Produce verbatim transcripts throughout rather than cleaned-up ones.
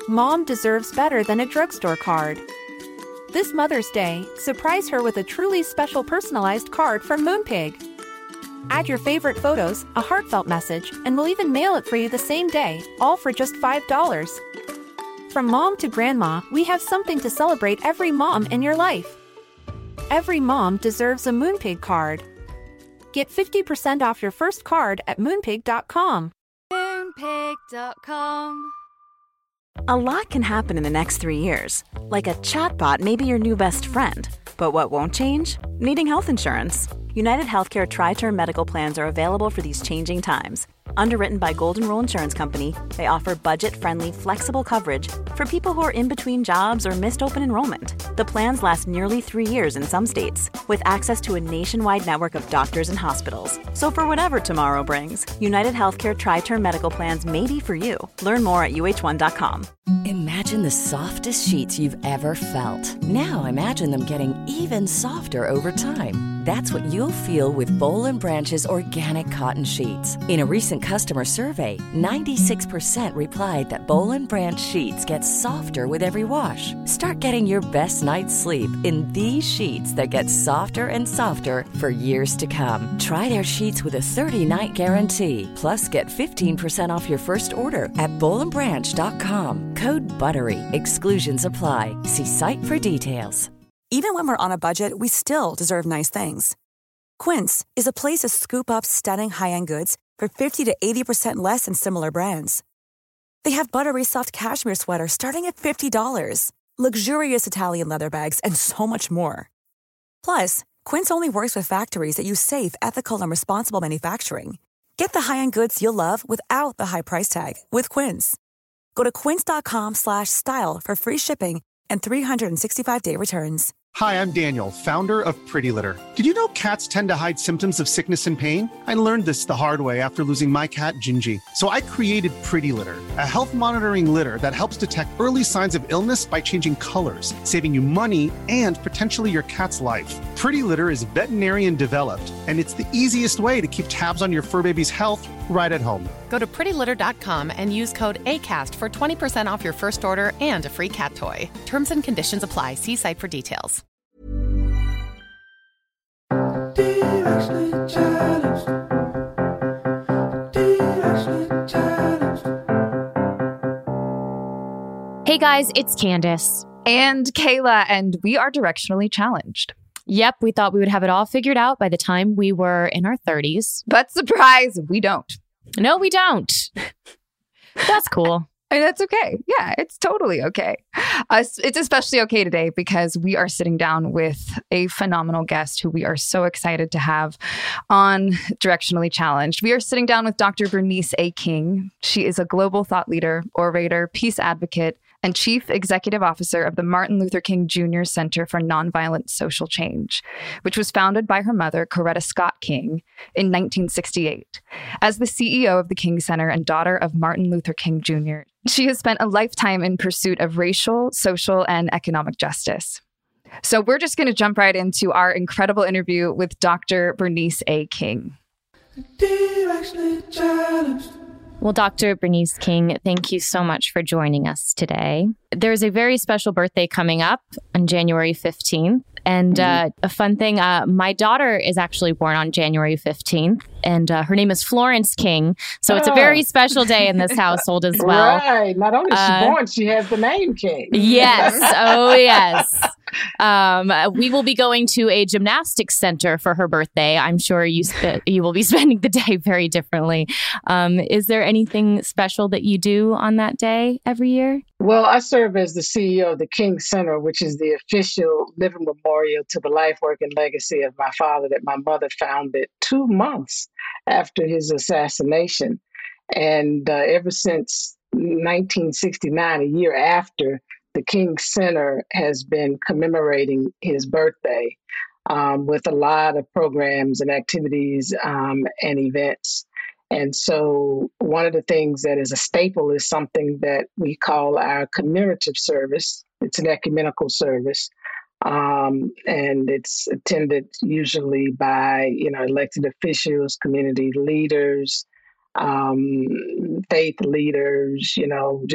Mom deserves better than a drugstore card. This Mother's Day, surprise her with a truly special personalized card from Moonpig. Add your favorite photos, a heartfelt message, and we'll even mail it for you the same day, all for just five dollars. From mom to grandma, we have something to celebrate every mom in your life. Every mom deserves a Moonpig card. Get fifty percent off your first card at moonpig dot com. moonpig dot com. A lot can happen in the next three years. Like a chatbot may be your new best friend. But what won't change? Needing health insurance. United Healthcare Tri-Term Medical Plans are available for these changing times. Underwritten by Golden Rule Insurance Company, they offer budget-friendly, flexible coverage for people who are in between jobs or missed open enrollment. The plans last nearly three years in some states, with access to a nationwide network of doctors and hospitals. So for whatever tomorrow brings, United Healthcare Tri-Term Medical Plans may be for you. Learn more at U H one dot com. Imagine the softest sheets you've ever felt. Now imagine them getting even softer over time. That's what you'll feel with Boll and Branch's organic cotton sheets. In a recent customer survey, ninety-six percent replied that Boll and Branch sheets get softer with every wash. Start getting your best night's sleep in these sheets that get softer and softer for years to come. Try their sheets with a thirty-night guarantee. Plus, get fifteen percent off your first order at boll and branch dot com. Code BUTTERY. Exclusions apply. See site for details. Even when we're on a budget, we still deserve nice things. Quince is a place to scoop up stunning high-end goods for fifty to eighty percent less than similar brands. They have buttery soft cashmere sweaters starting at fifty dollars, luxurious Italian leather bags, and so much more. Plus, Quince only works with factories that use safe, ethical, and responsible manufacturing. Get the high-end goods you'll love without the high price tag with Quince. Go to quince dot com slash style for free shipping and three sixty-five day returns. Hi, I'm Daniel, founder of Pretty Litter. Did you know cats tend to hide symptoms of sickness and pain? I learned this the hard way after losing my cat, Gingy. So I created Pretty Litter, a health monitoring litter that helps detect early signs of illness by changing colors, saving you money and potentially your cat's life. Pretty Litter is veterinarian developed, and it's the easiest way to keep tabs on your fur baby's health right at home. Go to pretty litter dot com and use code ACAST for twenty percent off your first order and a free cat toy. Terms and conditions apply. See site for details. Hey guys, it's Candace. And Kayla, and we are directionally challenged. Yep, we thought we would have it all figured out by the time we were in our thirties. But surprise, we don't. No, we don't. That's cool. I mean, that's okay. Yeah, it's totally okay. Uh, it's especially okay today because we are sitting down with a phenomenal guest who we are so excited to have on Directionally Challenged. We are sitting down with Doctor Bernice A. King. She is a global thought leader, orator, peace advocate, and Chief Executive Officer of the Martin Luther King Junior Center for Nonviolent Social Change, which was founded by her mother, Coretta Scott King, in nineteen sixty-eight. As the C E O of the King Center and daughter of Martin Luther King Junior, she has spent a lifetime in pursuit of racial, social, and economic justice. So we're just going to jump right into our incredible interview with Doctor Bernice A. King. Well, Doctor Bernice King, thank you so much for joining us today. There's a very special birthday coming up on January fifteenth. And uh, a fun thing, uh, my daughter is actually born on January fifteenth, and uh, her name is Florence King. So it's a very special day in this household as well. Right. Not only is she Uh, born, she has the name King. Yes. Oh, yes. Um, we will be going to a gymnastics center for her birthday. I'm sure you sp- you will be spending the day very differently. Um, is there anything special that you do on that day every year? Well, I serve as the C E O of the King Center, which is the official living memorial to the life, work, and legacy of my father that my mother founded two months after his assassination. And uh, ever since nineteen sixty-nine, a year after, the King Center has been commemorating his birthday um, with a lot of programs and activities um, and events. And so one of the things that is a staple is something that we call our commemorative service. It's an ecumenical service. Um, and it's attended usually by, you know, elected officials, community leaders, um, faith leaders, you know, just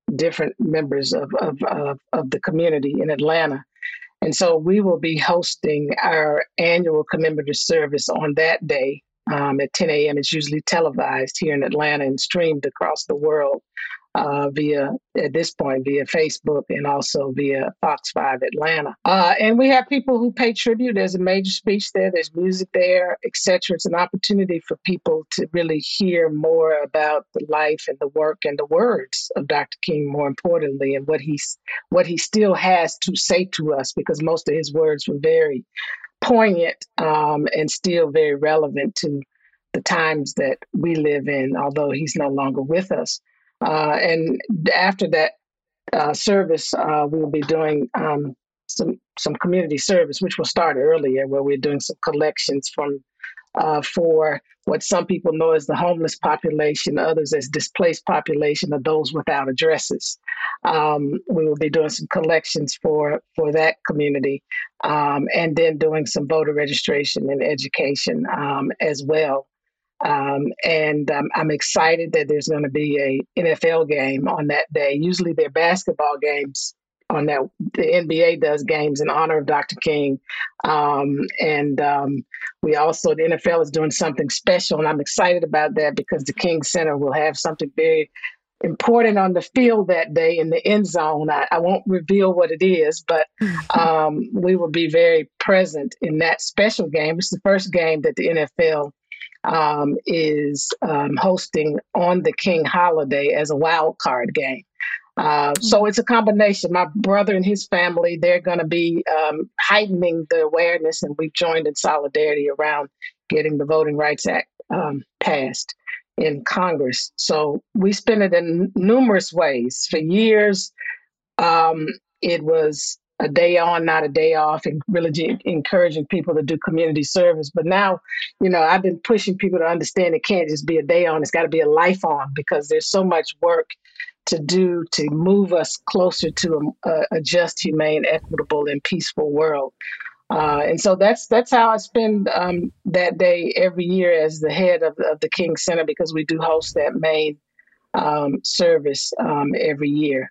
different members of, of, of, of the community in Atlanta. And so we will be hosting our annual commemorative service on that day um, at ten a.m. It's usually televised here in Atlanta and streamed across the world uh, via, at this point, via Facebook and also via Fox five Atlanta. Uh, and we have people who pay tribute. There's a major speech there. There's music there, et cetera. It's an opportunity for people to really hear more about the life and the work and the words of Doctor King, more importantly, and what he's what he still has to say to us, because most of his words were very poignant um, and still very relevant to the times that we live in, although he's no longer with us. Uh, and after that uh, service, uh, we'll be doing um, some some community service, which will start earlier, where we're doing some collections from uh, for what some people know as the homeless population, others as displaced population, or those without addresses. Um, we will be doing some collections for for that community, um, and then doing some voter registration and education um, as well. Um, and um, I'm excited that there's going to be a N F L game on that day. Usually they're basketball games on that. The N B A does games in honor of Doctor King. Um, and um, we also, the N F L is doing something special, and I'm excited about that because the King Center will have something very important on the field that day in the end zone. I, I won't reveal what it is, but um, we will be very present in that special game. It's the first game that the N F L Um, is um, hosting on the King holiday as a wild card game. Uh, so it's a combination. My brother and his family, they're going to be um, heightening the awareness, and we've joined in solidarity around getting the Voting Rights Act um, passed in Congress. So we spend it in numerous ways. For years, um, it was a day on, not a day off, and really g- encouraging people to do community service. But now, you know, I've been pushing people to understand it can't just be a day on, it's got to be a life on, because there's so much work to do to move us closer to a, a just, humane, equitable, and peaceful world. Uh, and so that's that's how I spend um, that day every year as the head of, of the King Center, because we do host that main um, service um, every year.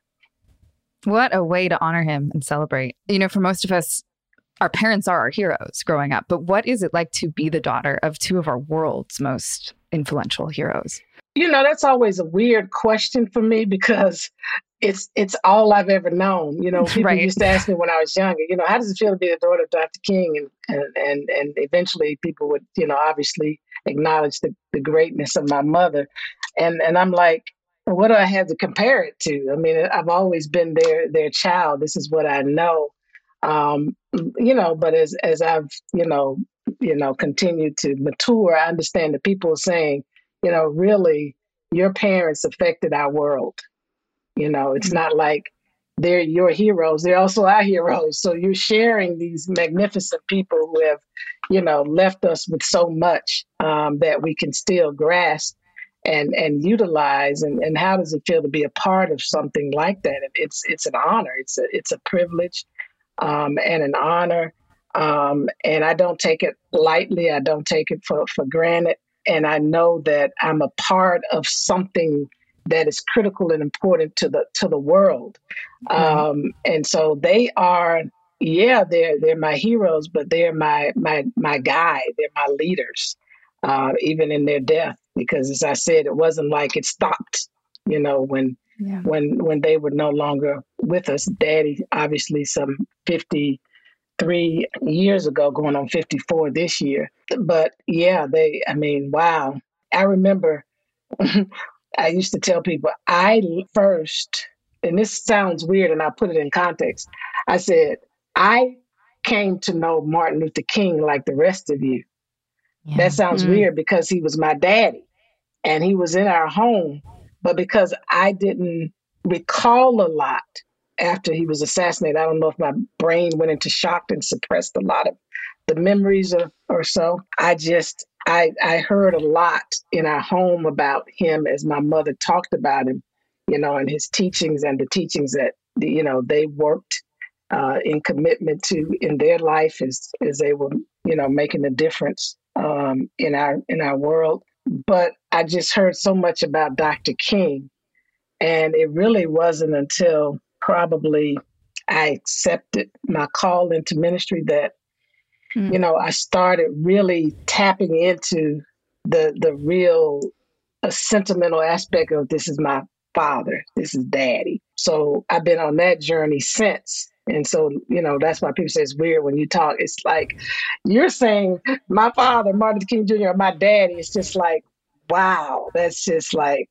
What a way to honor him and celebrate. You know, for most of us, our parents are our heroes growing up. But what is it like to be the daughter of two of our world's most influential heroes? You know, that's always a weird question for me, because it's it's all I've ever known. You know, people Right. used to ask me when I was younger, you know, how does it feel to be the daughter of Doctor King? And and and, and eventually people would, you know, obviously acknowledge the, the greatness of my mother. And and I'm like, what do I have to compare it to? I mean, I've always been their their child. This is what I know, um, you know. But as as I've you know you know continued to mature, I understand that people are saying, you know, really, your parents affected our world. You know, it's mm-hmm. not like they're your heroes; they're also our heroes. So you're sharing these magnificent people who have, you know, left us with so much um, that we can still grasp and and utilize, and, and how does it feel to be a part of something like that? It's it's an honor. It's a it's a privilege um, and an honor, um, and I don't take it lightly. I don't take it for, for granted, and I know that I'm a part of something that is critical and important to the to the world. Mm-hmm. Um, and so they are, yeah, they're they're my heroes, but they're my my my guide. They're my leaders, uh, even in their death. Because, as I said, it wasn't like it stopped, you know, when yeah. when when they were no longer with us. Daddy, obviously, some fifty-three years ago, going on fifty-four this year. But yeah, they, I mean, wow. I remember I used to tell people, I first, and this sounds weird, and I put it in context. I said, I came to know Martin Luther King like the rest of you. Yeah. That sounds mm-hmm. weird, because he was my daddy and he was in our home. But because I didn't recall a lot after he was assassinated, I don't know if my brain went into shock and suppressed a lot of the memories of, or so. I just, I, I heard a lot in our home about him as my mother talked about him, you know, and his teachings and the teachings that, you know, they worked uh, in commitment to in their life as, as they were, you know, making a difference um, in our in our world. But I just heard so much about Doctor King And it really wasn't until probably I accepted my call into ministry that, mm. you know, I started really tapping into the the real uh, sentimental aspect of this is my father, this is daddy. So I've been on that journey since. And so, you know, that's why people say it's weird when you talk. It's like you're saying my father, Martin Luther King Junior, or my daddy. It's just like, wow, that's just like,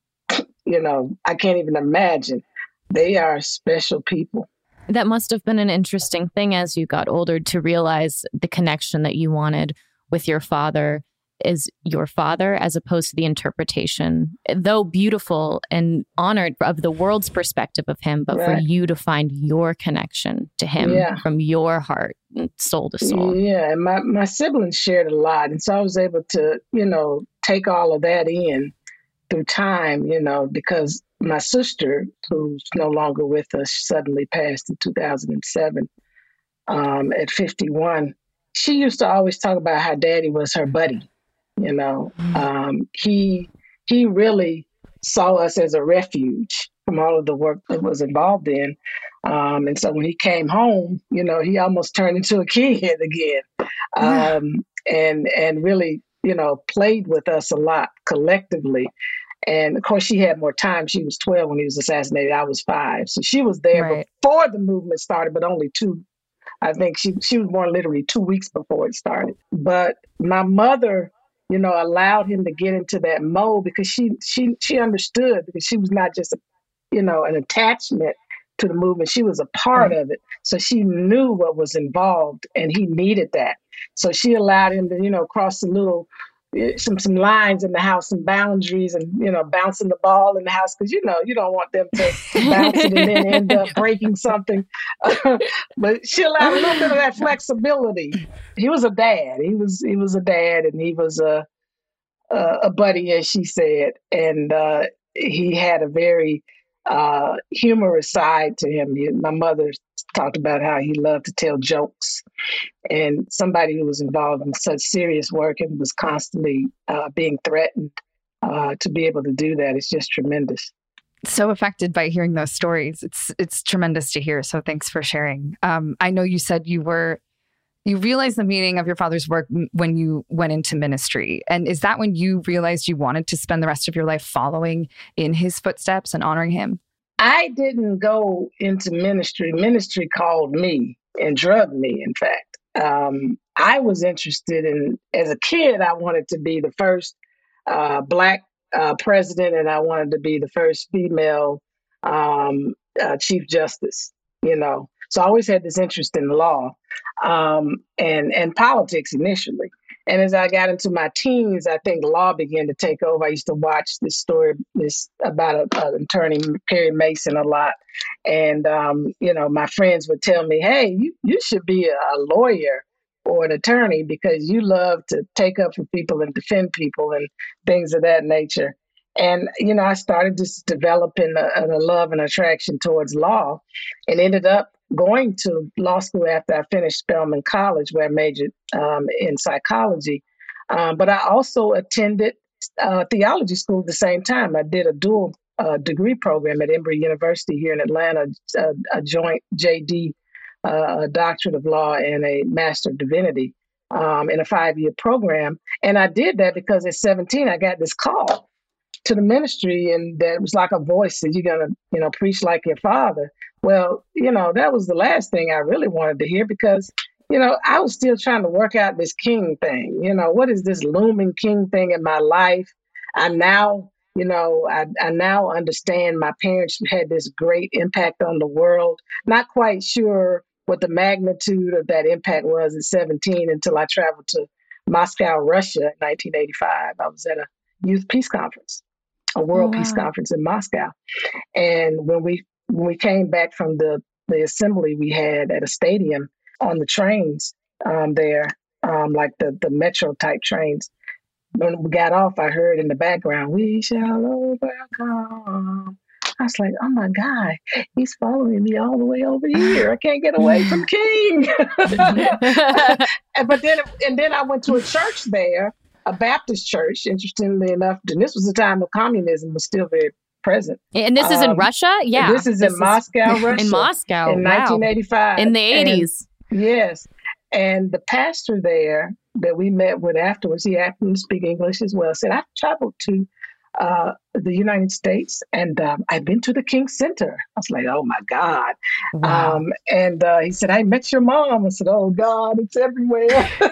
you know, I can't even imagine. They are special people. That must have been an interesting thing as you got older to realize the connection that you wanted with your father is your father, as opposed to the interpretation, though beautiful and honored of the world's perspective of him, but right. for you to find your connection to him yeah. from your heart, soul to soul. Yeah, and my, my siblings shared a lot. And so I was able to, you know, take all of that in through time, you know, because my sister, who's no longer with us, suddenly passed in two thousand seven um, at fifty-one. She used to always talk about how daddy was her buddy. You know, um, he he really saw us as a refuge from all of the work that was involved in. Um, and so when he came home, you know, he almost turned into a kid again, um, and and really, you know, played with us a lot collectively. And of course, she had more time. She was twelve when he was assassinated. I was five. So she was there right. before the movement started, but only two. I think she, she was born literally two weeks before it started. But my mother, you know, allowed him to get into that mode because she she she understood, because she was not just, a, you know, an attachment to the movement. She was a part right. of it. So she knew what was involved, and he needed that. So she allowed him to, you know, cross the little some some lines in the house, some boundaries, and, you know, bouncing the ball in the house, because, you know, you don't want them to bounce it and then end up breaking something. But she allowed a little bit of that flexibility. He was a dad. He was he was a dad, and he was a a, a buddy, as she said, and uh, he had a very uh, humorous side to him. He, my mother talked about how he loved to tell jokes, and somebody who was involved in such serious work and was constantly uh, being threatened uh, to be able to do that is just tremendous. So affected by hearing those stories. It's it's tremendous to hear. So thanks for sharing. Um, I know you said you were you realized the meaning of your father's work when you went into ministry. And is that when you realized you wanted to spend the rest of your life following in his footsteps and honoring him? I didn't go into ministry. Ministry called me and drugged me, in fact. Um, I was interested in, as a kid, I wanted to be the first uh, Black uh, president, and I wanted to be the first female um, uh, Chief Justice, you know. So I always had this interest in law um, and, and politics initially. And as I got into my teens, I think law began to take over. I used to watch this story this about an attorney, Perry Mason, a lot. And, um, you know, my friends would tell me, hey, you, you should be a, a lawyer or an attorney because you love to take up for people and defend people and things of that nature. And, you know, I started just developing a, a love and attraction towards law, and ended up going to law school after I finished Spelman College, where I majored um, in psychology. Um, but I also attended uh, theology school at the same time. I did a dual uh, degree program at Embry University here in Atlanta, a, a joint J D, uh, a doctorate of law and a master of divinity um, in a five-year program. And I did that because at seventeen, I got this call to the ministry, and that was like a voice that you're going to, you know, preach like your father. Well, you know, that was the last thing I really wanted to hear, because, you know, I was still trying to work out this king thing. You know, what is this looming king thing in my life? I now, you know, I, I now understand my parents had this great impact on the world. Not quite sure what the magnitude of that impact was at seventeen until I traveled to Moscow, Russia in nineteen eighty-five. I was at a youth peace conference, a world oh, wow. peace conference in Moscow. And when we when we came back from the, the assembly we had at a stadium on the trains um, there, um, like the, the metro type trains, when we got off, I heard in the background, "We shall overcome." I was like, oh my God, he's following me all the way over here. I can't get away from King. But then, and then I went to a church there, a Baptist church, interestingly enough. And this was the time of communism was still very present. And this is in Um, Russia? Yeah. This is in Moscow, Russia. In Moscow. In wow. nineteen eighty-five. In the eighties. And, yes. And the pastor there that we met with afterwards, he happened to speak English as well, said, I've traveled to uh, the United States and um, I've been to the King Center. I was like, oh my God. Wow. Um, and uh, he said, I met your mom. I said, oh God, it's everywhere.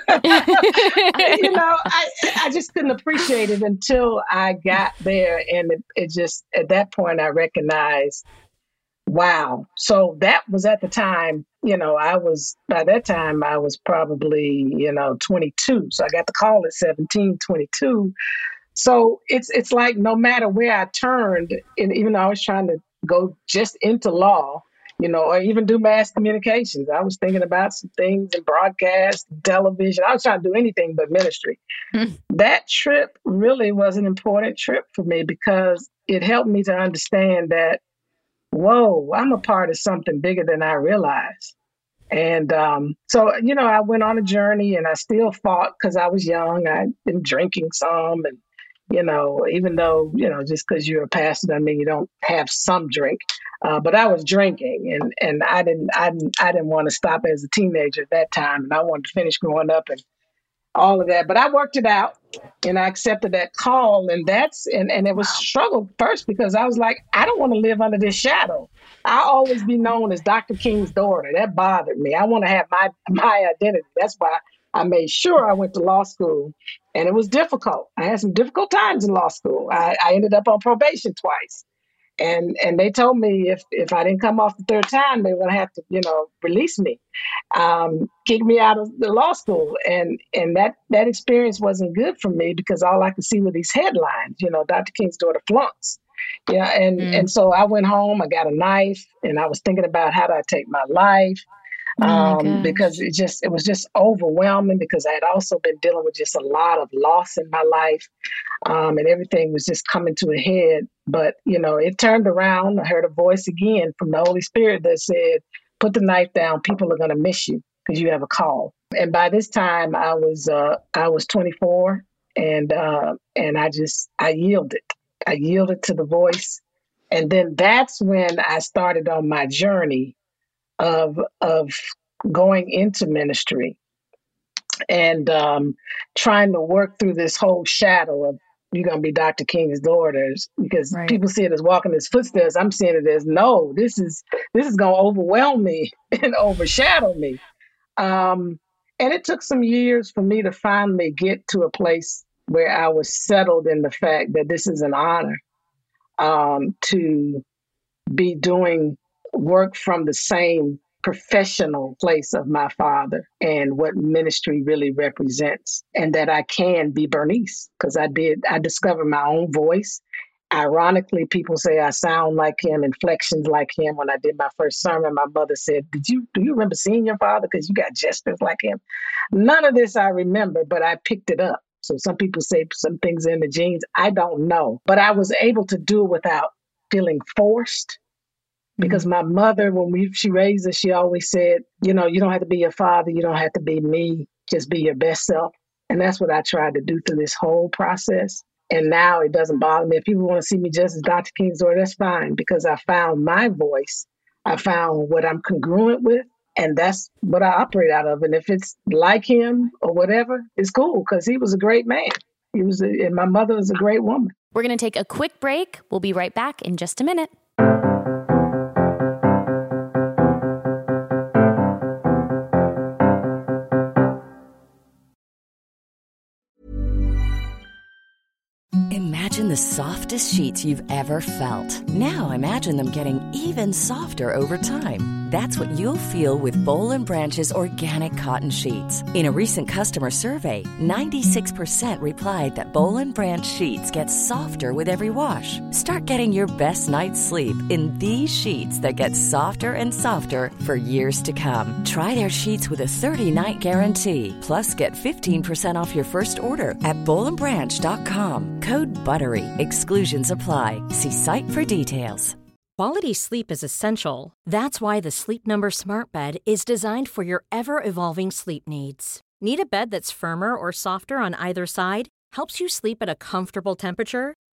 you know, I, I just couldn't appreciate it until I got there. And it, it just, at that point, I recognized, wow. So that was at the time, you know, I was, by that time, I was probably, you know, twenty-two. So I got the call at seventeen, twenty-two. So it's it's like no matter where I turned, and even though I was trying to go just into law, you know, or even do mass communications, I was thinking about some things in broadcast, television. I was trying to do anything but ministry. Mm. That trip really was an important trip for me because it helped me to understand that, whoa, I'm a part of something bigger than I realized. And um, so, you know, I went on a journey and I still fought because I was young. I'd been drinking some and, you know, even though, you know, just because you're a pastor, I mean, you don't have some drink. Uh, but I was drinking and, and I didn't I didn't I didn't want to stop as a teenager at that time. And I wanted to finish growing up and all of that. But I worked it out and I accepted that call. And that's and, and it was struggle first because I was like, I don't want to live under this shadow. I'll always be known as Doctor King's daughter. That bothered me. I want to have my my identity. That's why I made sure I went to law school. And it was difficult. I had some difficult times in law school. I, I ended up on probation twice. And and they told me if, if I didn't come off the third time, they were going to have to, you know, release me, um, kick me out of the law school. And and that, that experience wasn't good for me because all I could see were these headlines, you know, Doctor King's daughter flunks. Yeah. And, mm. and so I went home, I got a knife, and I was thinking about how do I take my life. Um, oh because it just, it was just overwhelming because I had also been dealing with just a lot of loss in my life. Um, and everything was just coming to a head, but you know, it turned around. I heard a voice again from the Holy Spirit that said, put the knife down. People are going to miss you because you have a call. And by this time I was, uh, I was twenty-four and, uh, and I just, I yielded, I yielded to the voice. And then that's when I started on my journey of of going into ministry and um, trying to work through this whole shadow of you're going to be Doctor King's daughters because right. people see it as walking his footsteps. I'm seeing it as no, this is this is going to overwhelm me and overshadow me. Um, and it took some years for me to finally get to a place where I was settled in the fact that this is an honor um, to be doing work from the same professional place of my father and what ministry really represents, and that I can be Bernice because I did, I discovered my own voice. Ironically, people say I sound like him, inflections like him. When I did my first sermon, my mother said, did you, do you remember seeing your father? Because you got gestures like him. None of this I remember, but I picked it up. So some people say some things in the genes. I don't know, but I was able to do it without feeling forced. Because my mother, when we she raised us, she always said, you know, you don't have to be your father. You don't have to be me. Just be your best self. And that's what I tried to do through this whole process. And now it doesn't bother me. If people want to see me just as Doctor King's daughter, that's fine. Because I found my voice. I found what I'm congruent with. And that's what I operate out of. And if it's like him or whatever, it's cool. Because he was a great man. He was, a, and my mother was a great woman. We're going to take a quick break. We'll be right back in just a minute. Imagine the softest sheets you've ever felt. Now imagine them getting even softer over time. That's what you'll feel with Boll and Branch's organic cotton sheets. In a recent customer survey, ninety-six percent replied that Boll and Branch sheets get softer with every wash. Start getting your best night's sleep in these sheets that get softer and softer for years to come. Try their sheets with a thirty-night guarantee. Plus, get fifteen percent off your first order at boll and branch dot com. Code BUTTERY. Exclusions apply. See site for details. Quality sleep is essential. That's why the Sleep Number Smart Bed is designed for your ever-evolving sleep needs. Need a bed that's firmer or softer on either side? Helps you sleep at a comfortable temperature?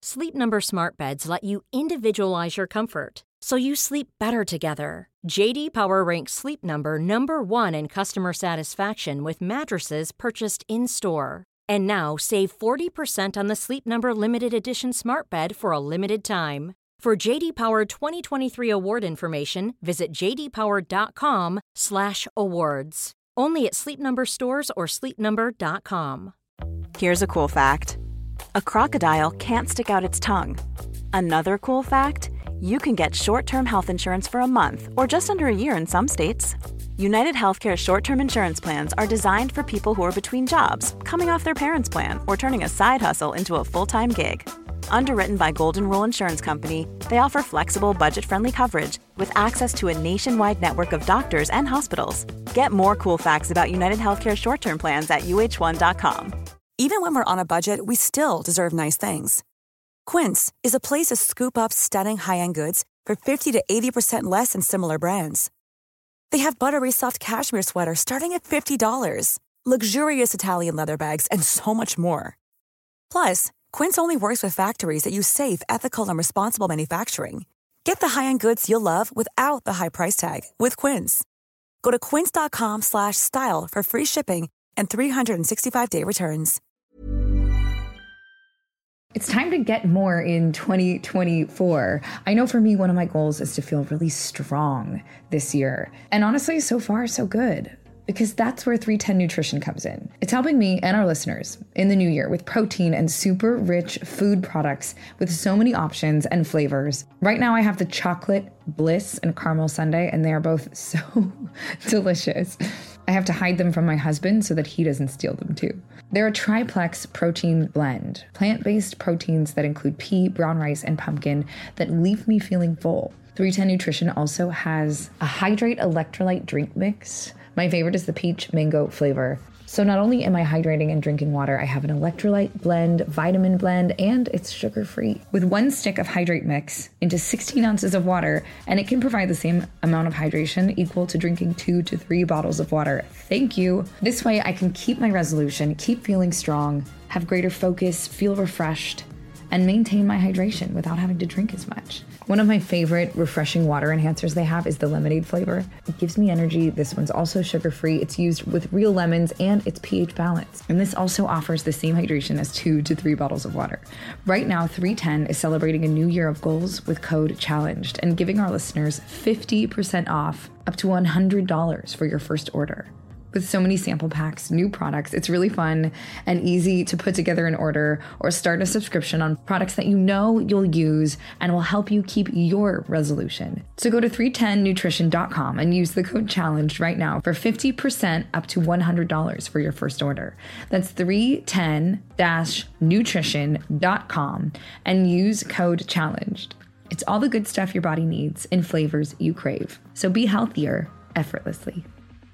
Sleep Number smart beds let you individualize your comfort, so you sleep better together. J D Power ranks Sleep Number number one in customer satisfaction with mattresses purchased in-store. And now save forty percent on the Sleep Number Limited Edition smart bed for a limited time. For J D Power twenty twenty-three award information, visit jdpower.com slash awards. Only at Sleep Number stores or sleep number dot com. Here's a cool fact. A crocodile can't stick out its tongue. Another cool fact, you can get short-term health insurance for a month or just under a year in some states. United Healthcare short-term insurance plans are designed for people who are between jobs, coming off their parents' plan, or turning a side hustle into a full-time gig. Underwritten by Golden Rule Insurance Company, they offer flexible, budget-friendly coverage with access to a nationwide network of doctors and hospitals. Get more cool facts about United Healthcare short-term plans at U H one dot com. Even when we're on a budget, we still deserve nice things. Quince is a place to scoop up stunning high-end goods for fifty to eighty percent less than similar brands. They have buttery soft cashmere sweaters starting at fifty dollars, luxurious Italian leather bags, and so much more. Plus, Quince only works with factories that use safe, ethical, and responsible manufacturing. Get the high-end goods you'll love without the high price tag with Quince. Go to quince.com slash style for free shipping and three sixty-five day returns. It's time to get more in twenty twenty-four. I know for me, one of my goals is to feel really strong this year. And honestly, so far, so good. Because that's where three ten Nutrition comes in. It's helping me and our listeners in the new year with protein and super rich food products with so many options and flavors. Right now I have the chocolate bliss and caramel sundae, and they are both so delicious. I have to hide them from my husband so that he doesn't steal them too. They're a triplex protein blend, plant-based proteins that include pea, brown rice, and pumpkin that leave me feeling full. three ten Nutrition also has a Hydrate electrolyte drink mix. My favorite is the peach mango flavor. So not only am I hydrating and drinking water, I have an electrolyte blend, vitamin blend, and it's sugar-free. With one stick of Hydrate mix into sixteen ounces of water, and it can provide the same amount of hydration equal to drinking two to three bottles of water. Thank you. This way I can keep my resolution, keep feeling strong, have greater focus, feel refreshed, and maintain my hydration without having to drink as much. One of my favorite refreshing water enhancers they have is the lemonade flavor. It gives me energy. This one's also sugar-free. It's used with real lemons and it's pH balanced. And this also offers the same hydration as two to three bottles of water. Right now, three ten is celebrating a new year of goals with code CHALLENGED and giving our listeners fifty percent off up to one hundred dollars for your first order. With so many sample packs, new products, it's really fun and easy to put together an order or start a subscription on products that you know you'll use and will help you keep your resolution. So go to three ten nutrition dot com and use the code CHALLENGED right now for fifty percent up to one hundred dollars for your first order. That's three ten nutrition dot com and use code CHALLENGED. It's all the good stuff your body needs in flavors you crave. So be healthier effortlessly.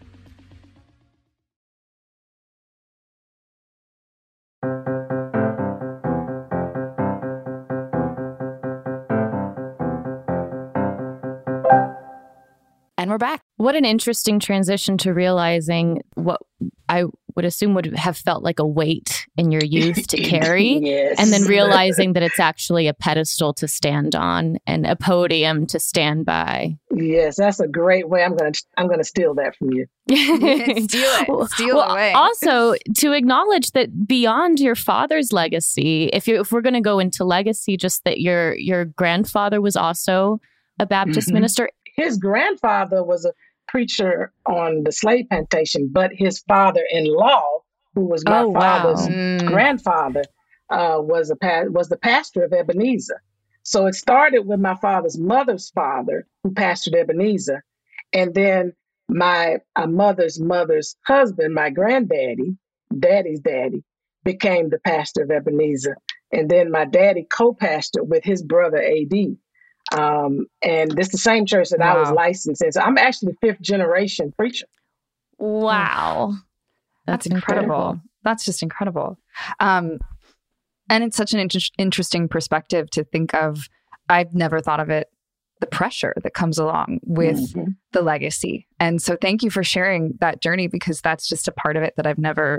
And we're back. What an interesting transition to realizing what I would assume would have felt like a weight in your youth to carry. Yes. And then realizing that it's actually a pedestal to stand on and a podium to stand by. Yes, that's a great way. I'm going to I'm going to steal that from you. Steal it. Steal well, it away. Also, to acknowledge that beyond your father's legacy, if you if we're going to go into legacy, just that your your grandfather was also a Baptist Mm-hmm. minister. His grandfather was a preacher on the slave plantation, but his father-in-law, who was my Oh, wow. father's Mm. grandfather, uh, was a pa- was the pastor of Ebenezer. So it started with my father's mother's father, who pastored Ebenezer, and then my uh, mother's mother's husband, my granddaddy, daddy's daddy, became the pastor of Ebenezer, and then my daddy co-pastored with his brother A D. Um, and this is the same church that I was Wow. licensed in. So I'm actually fifth generation preacher. Wow. That's incredible. That's just incredible. Um, and it's such an inter- interesting perspective to think of. I've never thought of it, the pressure that comes along with Mhm. the legacy. And so thank you for sharing that journey, because that's just a part of it that I've never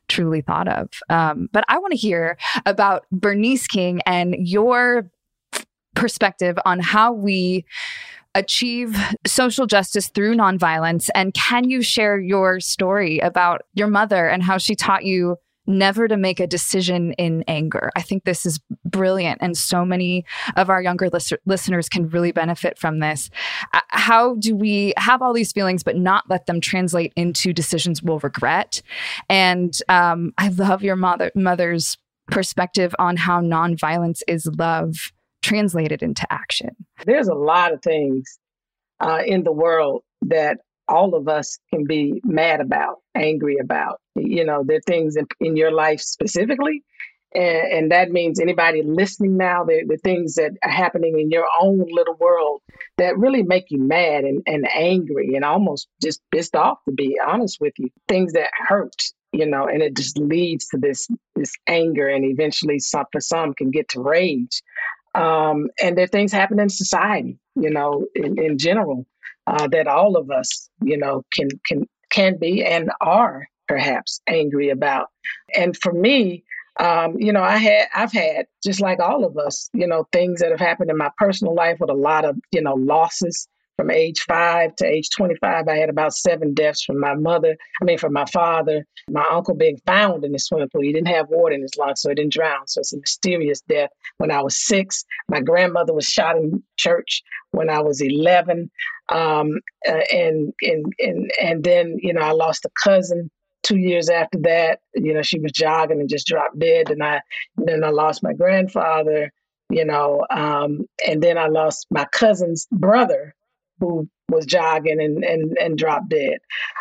truly thought of. Um, but I want to hear about Bernice King and your perspective on how we achieve social justice through nonviolence. And can you share your story about your mother and how she taught you never to make a decision in anger? I think this is brilliant, and so many of our younger lis- listeners can really benefit from this. Uh, how do we have all these feelings but not let them translate into decisions we'll regret? And um, I love your mother mother's perspective on how nonviolence is love translated into action. There's a lot of things uh, in the world that all of us can be mad about, angry about. You know, there are things in, in your life specifically, and, and that means anybody listening now, the the things that are happening in your own little world that really make you mad and, and angry and almost just pissed off, to be honest with you. Things that hurt, you know, and it just leads to this this anger, and eventually some, for some can get to rage. Um, and there are things happening in society, you know, in, in general, uh, that all of us, you know, can can can be and are perhaps angry about. And for me, um, you know, I had I've had, just like all of us, you know, things that have happened in my personal life with a lot of, you know, losses. From age five to age twenty-five, I had about seven deaths from my mother, I mean, from my father, my uncle being found in the swimming pool. He didn't have water in his lungs, so he didn't drown. So it's a mysterious death. When I was six, my grandmother was shot in church when I was eleven. Um, uh, and, and, and, and then, you know, I lost a cousin two years after that. You know, she was jogging and just dropped dead. And I, then I lost my grandfather, you know, um, and then I lost my cousin's brother, who was jogging and, and, and dropped dead.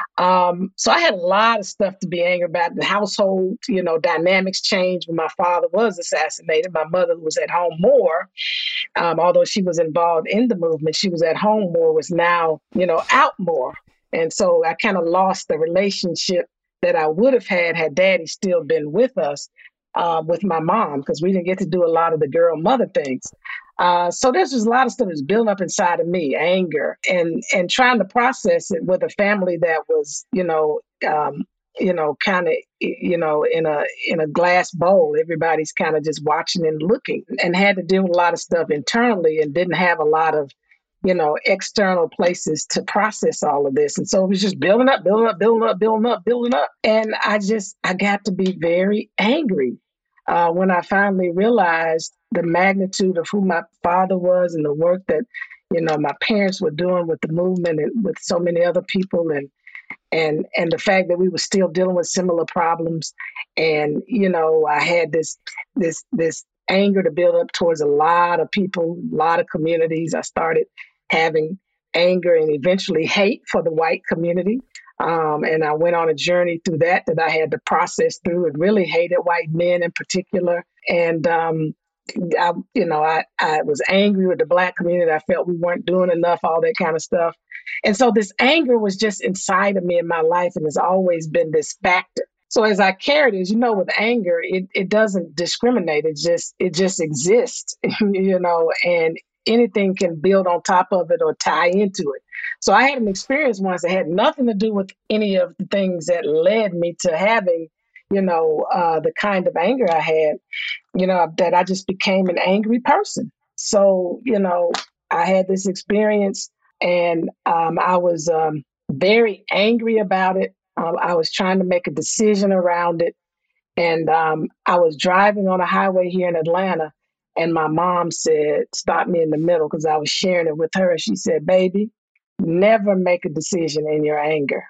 Um, so I had a lot of stuff to be angry about. The household, you know, dynamics changed when my father was assassinated. My mother was at home more. Um, although she was involved in the movement, she was at home more, was now, you know, out more. And so I kind of lost the relationship that I would have had had Daddy still been with us, uh, with my mom, because we didn't get to do a lot of the girl mother things. Uh, so there's just a lot of stuff that's building up inside of me, anger, and and trying to process it with a family that was, you know, um, you know, kind of, you know, in a in a glass bowl. Everybody's kind of just watching and looking, and had to deal with a lot of stuff internally, and didn't have a lot of, you know, external places to process all of this. And so it was just building up, building up, building up, building up, building up. And I just, I got to be very angry uh, when I finally realized the magnitude of who my father was and the work that, you know, my parents were doing with the movement and with so many other people, and and and the fact that we were still dealing with similar problems. And, you know, I had this this this anger to build up towards a lot of people, a lot of communities. I started having anger and eventually hate for the white community. Um, and I went on a journey through that that I had to process through, and really hated white men in particular. And um, I, you know, I, I was angry with the Black community. I felt we weren't doing enough, all that kind of stuff. And so this anger was just inside of me in my life, and has always been this factor. So as I carried it, as you know, with anger, it, it doesn't discriminate. It just it just exists, you know, and anything can build on top of it or tie into it. So I had an experience once that had nothing to do with any of the things that led me to having, you know, uh, the kind of anger I had, you know, that I just became an angry person. So, you know, I had this experience, and um, I was um, very angry about it. Um, I was trying to make a decision around it. And um, I was driving on a highway here in Atlanta, and my mom said, stop me in the middle, because I was sharing it with her. She said, baby, never make a decision in your anger.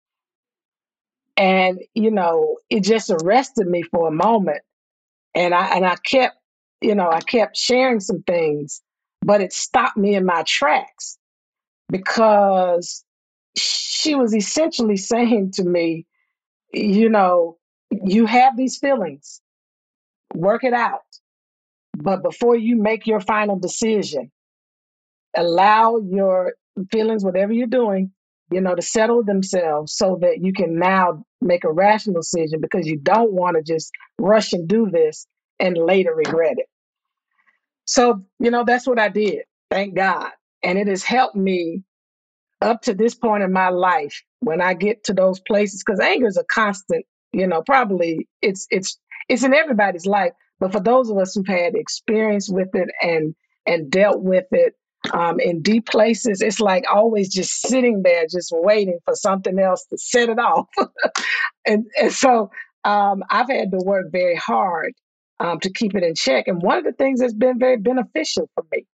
And, you know, it just arrested me for a moment. And I and I kept, you know, I kept sharing some things, but it stopped me in my tracks, because she was essentially saying to me, you know, you have these feelings, work it out. But before you make your final decision, allow your feelings, whatever you're doing, you know, to settle themselves, so that you can now make a rational decision, because you don't want to just rush and do this and later regret it. So, you know, that's what I did. Thank God. And it has helped me up to this point in my life when I get to those places, because anger is a constant, you know, probably it's it's it's in everybody's life. But for those of us who've had experience with it and and dealt with it um, in deep places, it's like always just sitting there, just waiting for something else to set it off. and, and so um, I've had to work very hard um, to keep it in check. And one of the things that's been very beneficial for me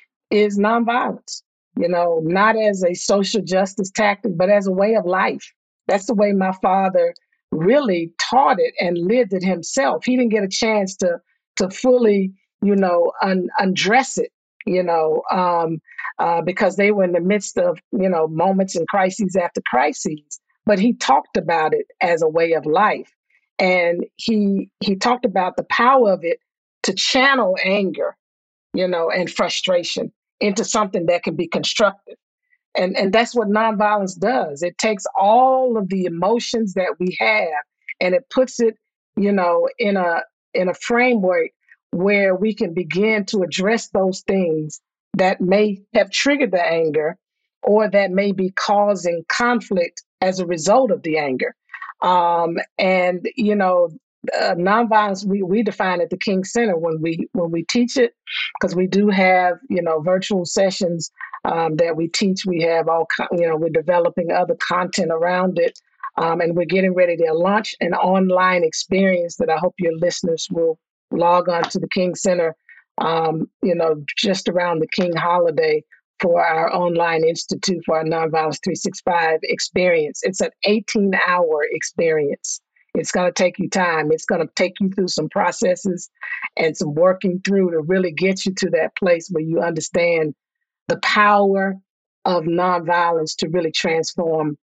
is nonviolence, you know, not as a social justice tactic, but as a way of life. That's the way my father really taught it and lived it himself. He didn't get a chance to to fully, you know, un- undress it, you know, um, uh, because they were in the midst of, you know, moments and crises after crises. But he talked about it as a way of life, and he he talked about the power of it to channel anger, you know, and frustration into something that can be constructive. And, and that's what nonviolence does. It takes all of the emotions that we have and it puts it, you know, in a in a framework where we can begin to address those things that may have triggered the anger or that may be causing conflict as a result of the anger. Um, and, you know, uh, nonviolence, we, we define at the King Center when we when we teach it, because we do have, you know, virtual sessions um, that we teach. We have all, you know, we're developing other content around it. Um, and we're getting ready to launch an online experience that I hope your listeners will log on to the King Center, um, you know, just around the King holiday for our online institute for our Nonviolence three sixty-five experience. It's an eighteen hour experience. It's going to take you time. It's going to take you through some processes and some working through to really get you to that place where you understand the power of nonviolence to really transform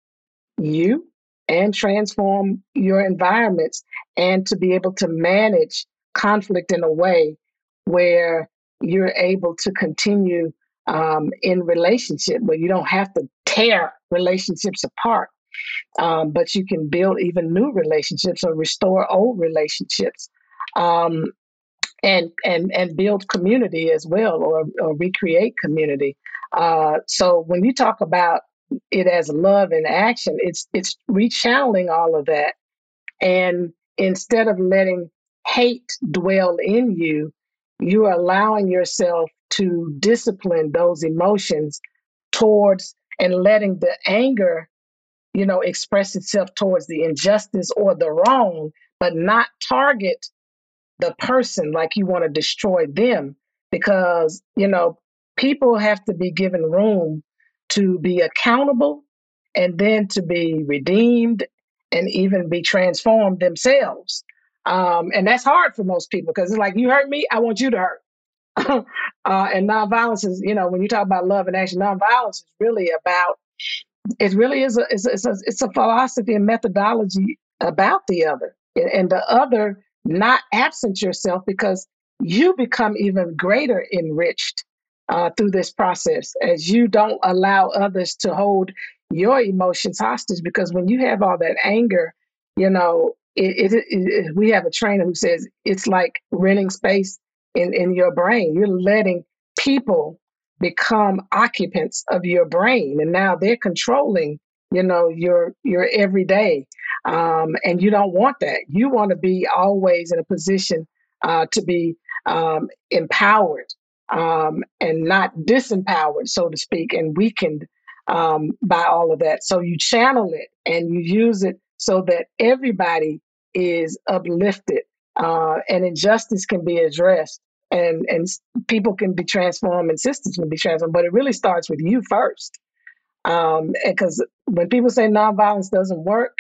you and transform your environments, and to be able to manage conflict in a way where you're able to continue um, in relationship, where you don't have to tear relationships apart, um, but you can build even new relationships or restore old relationships, um, and and and build community as well, or, or recreate community. Uh, so when you talk about it as love in action, it's it's rechanneling all of that, and instead of letting hate dwell in you, you are allowing yourself to discipline those emotions towards and letting the anger, you know, express itself towards the injustice or the wrong, but not target the person like you want to destroy them, because, you know, people have to be given room to be accountable and then to be redeemed and even be transformed themselves. Um, and that's hard for most people because it's like, you hurt me, I want you to hurt. uh, and nonviolence is, you know, when you talk about love and action, nonviolence is really about, it really is a, it's a, it's a, it's a philosophy and methodology about the other, and the other not absent yourself, because you become even greater enriched uh, through this process as you don't allow others to hold your emotions hostage. Because when you have all that anger, you know, it, it, it, we have a trainer who says it's like renting space in, in your brain. You're letting people become occupants of your brain, and now they're controlling, you know, your your everyday, um, and you don't want that. You want to be always in a position uh, to be um, empowered um, and not disempowered, so to speak, and weakened um, by all of that. So you channel it and you use it so that everybody is uplifted, uh, and injustice can be addressed. And and people can be transformed and systems can be transformed, but it really starts with you first. Um, because when people say nonviolence doesn't work,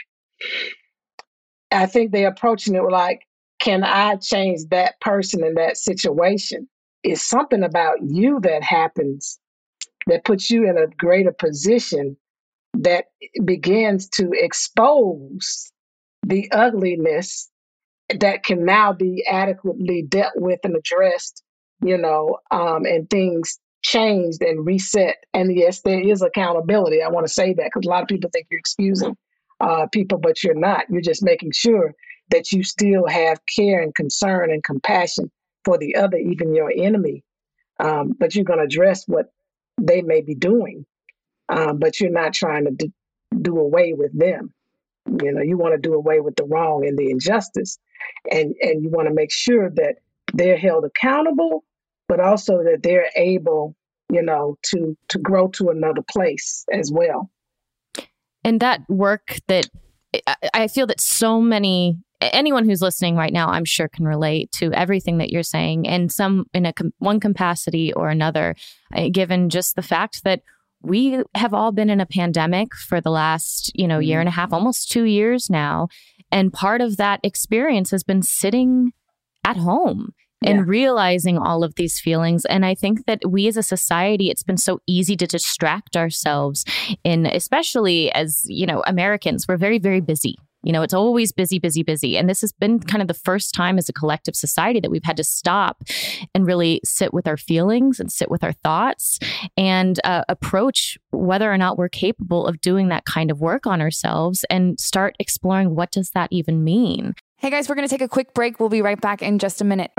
I think they're approaching it like, can I change that person in that situation? It's something about you that happens that puts you in a greater position that begins to expose the ugliness that can now be adequately dealt with and addressed, you know, um, and things changed and reset. And yes, there is accountability. I want to say that because a lot of people think you're excusing uh, people, but you're not. You're just making sure that you still have care and concern and compassion for the other, even your enemy. Um, but you're going to address what they may be doing, um, but you're not trying to do, do away with them. You know, you want to do away with the wrong and the injustice. And, and you want to make sure that they're held accountable, but also that they're able, you know, to, to grow to another place as well. And that work that I feel that so many, anyone who's listening right now, I'm sure can relate to everything that you're saying, and some in a one capacity or another, given just the fact that we have all been in a pandemic for the last, you know, year and a half, almost two years now. And part of that experience has been sitting at home and yeah. realizing all of these feelings. And I think that we as a society, it's been so easy to distract ourselves in, especially as, you know, Americans, we're very, very busy. You know, it's always busy, busy, busy. And this has been kind of the first time as a collective society that we've had to stop and really sit with our feelings and sit with our thoughts and uh, approach whether or not we're capable of doing that kind of work on ourselves and start exploring what does that even mean. Hey guys, we're going to take a quick break. We'll be right back in just a minute.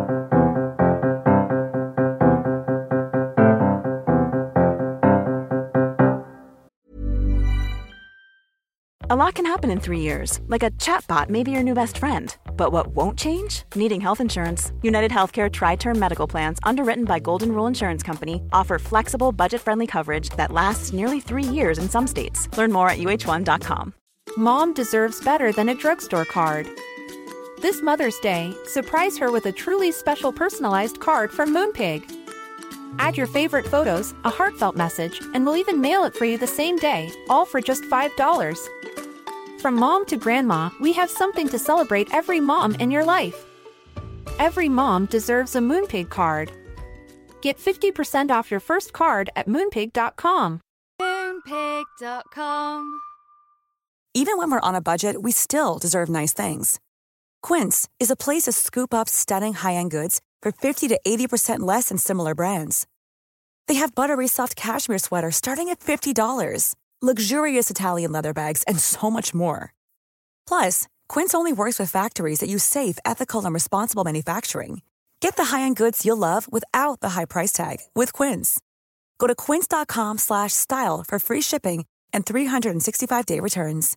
A lot can happen in three years, like a chatbot may be your new best friend. But what won't change? Needing health insurance. United Healthcare Tri-Term Medical Plans, underwritten by Golden Rule Insurance Company, offer flexible, budget-friendly coverage that lasts nearly three years in some states. Learn more at U H one dot com. Mom deserves better than a drugstore card. This Mother's Day, surprise her with a truly special personalized card from Moonpig. Add your favorite photos, a heartfelt message, and we'll even mail it for you the same day, all for just five dollars. From mom to grandma, we have something to celebrate every mom in your life. Every mom deserves a Moonpig card. Get fifty percent off your first card at moonpig dot com. moonpig dot com. Even when we're on a budget, we still deserve nice things. Quince is a place to scoop up stunning high-end goods for fifty to eighty percent less than similar brands. They have buttery soft cashmere sweaters starting at fifty dollars. Luxurious Italian leather bags, and so much more. Plus, Quince only works with factories that use safe, ethical, and responsible manufacturing. Get the high-end goods you'll love without the high price tag with Quince. Go to quince dot com slash style for free shipping and three sixty-five day returns.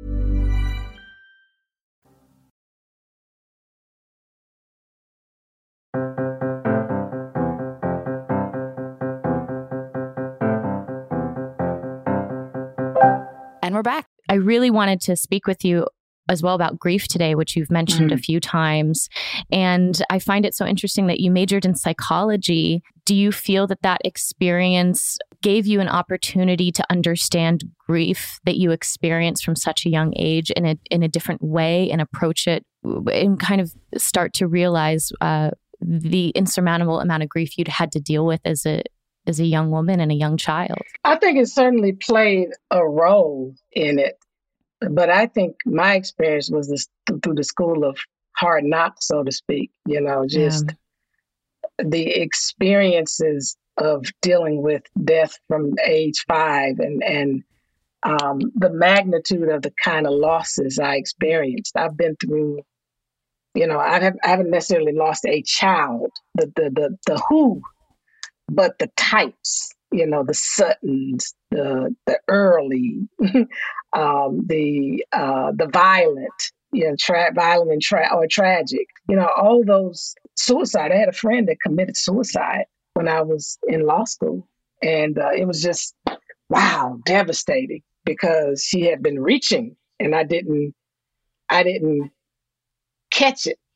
And we're back. I really wanted to speak with you as well about grief today, which you've mentioned mm. a few times. And I find it so interesting that you majored in psychology. Do you feel that that experience gave you an opportunity to understand grief that you experienced from such a young age in a in a different way and approach it and kind of start to realize uh, the insurmountable amount of grief you'd had to deal with as a as a young woman and a young child? I think it certainly played a role in it. But I think my experience was this, through the school of hard knocks, so to speak, you know, just yeah. the experiences of dealing with death from age five and, and um, the magnitude of the kind of losses I experienced. I've been through, you know, I, have, I haven't necessarily lost a child, the, the, the, the who, but the types, you know, the Suttons, the the early, um, the uh, the violent, you know, tra- violent and tra- or tragic, you know, all those suicide. I had a friend that committed suicide when I was in law school, and uh, it was just wow, devastating because she had been reaching, and I didn't, I didn't catch it,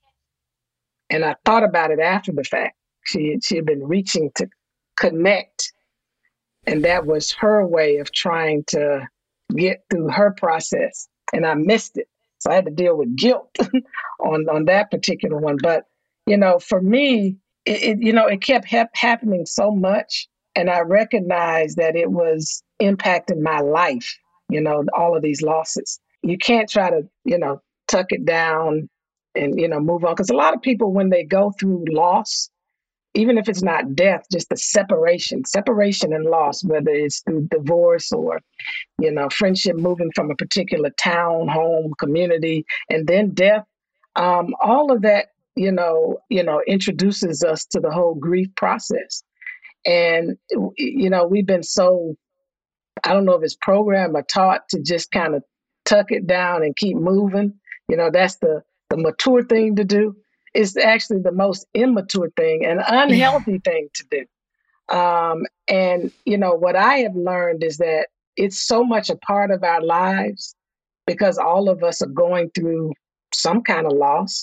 and I thought about it after the fact. She she had been reaching to connect. And that was her way of trying to get through her process. And I missed it. So I had to deal with guilt on, on that particular one. But, you know, for me, it, it you know, it kept ha- happening so much. And I recognized that it was impacting my life, you know, all of these losses. You can't try to, you know, tuck it down and, you know, move on. Because a lot of people, when they go through loss, even if it's not death, just the separation, separation and loss, whether it's through divorce or, you know, friendship moving from a particular town, home, community, and then death, um, all of that, you know, you know, introduces us to the whole grief process. And, you know, we've been so, I don't know if it's programmed or taught to just kind of tuck it down and keep moving. You know, that's the, the mature thing to do. It's actually the most immature thing and unhealthy thing to do. Um, and, you know, what I have learned is that it's so much a part of our lives because all of us are going through some kind of loss.